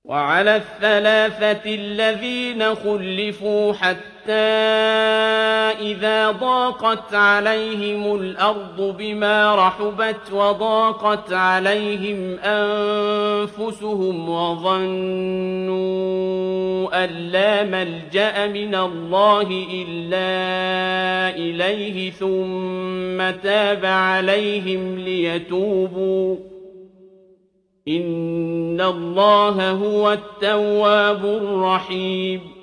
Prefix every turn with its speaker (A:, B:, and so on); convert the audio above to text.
A: وعلى الثلاثة الذين خلفوا حتى إذا ضاقت عليهم الأرض بما رحبت وضاقت عليهم أنفسهم وظنوا أن لا ملجأ من الله إلا إليه ثم تاب عليهم ليتوبوا إن الله هو التواب الرحيم